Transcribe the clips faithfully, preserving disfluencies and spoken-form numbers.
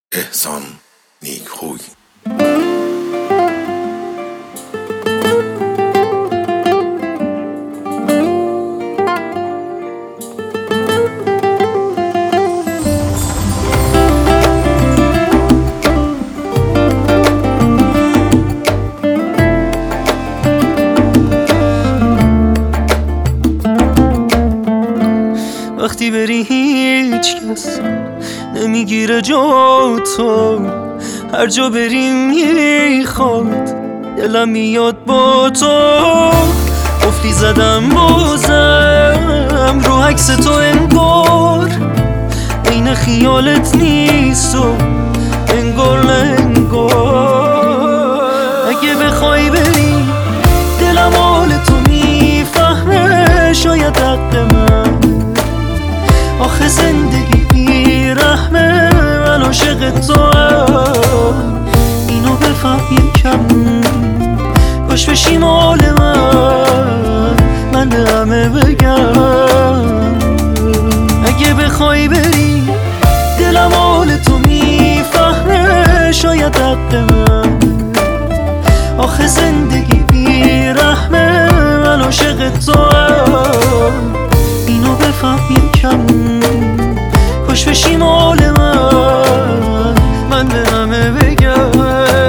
احسان نیکخوی. وقتی بری هیچ کس نمیگیره جا تو، هر جا بریم میخواد دلم میاد با تو. قفلی زدم بازم رو عکس تو، انگار عین خیالت نیست و انگار نه انگار. اگه بخوای بری دلم حال تو میفهمه، شاید حق من آخه زندگی بی رحمه. من عاشق توام، اینو بفهم یکم، کاش بشی مال من، من به همه بگم. اگه بخوای بری دلم حال تو میفهمه، شاید حق من آخه زندگی بی رحمه. من عاشق توام، اینو بفهم یکم، کاش بشی مال من، من به همه بگم.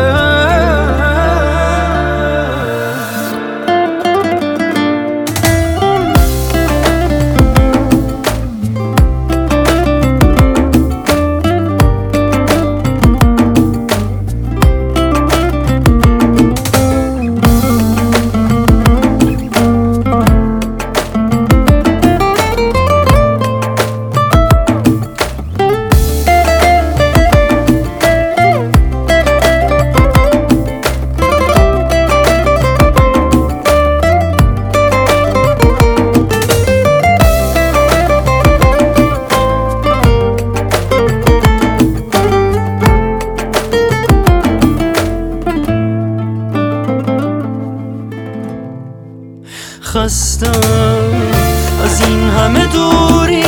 خستم از این همه دوری،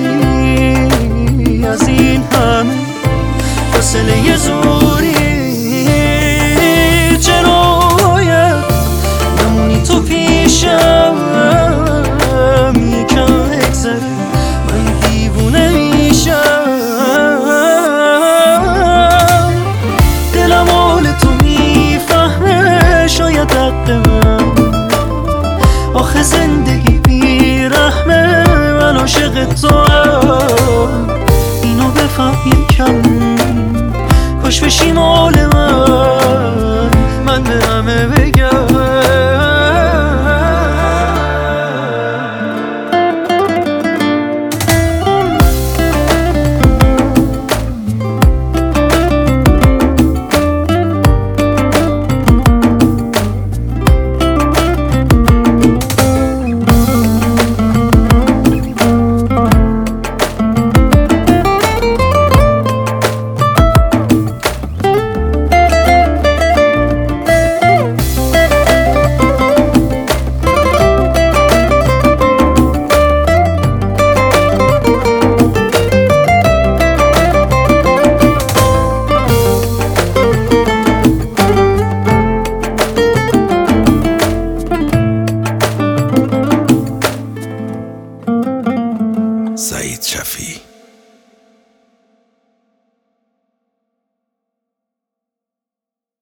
از این همه فاصله زوری. چرا باید نمونی تو پیشم، یکم بگذره من دیوونه میشم. دلم حال تو میفهمه، شاید حق من آخه زندگی بی رحمه. من عاشق توام، اینو بفهم یکم، کاش بشی مال من، من به همه بگم.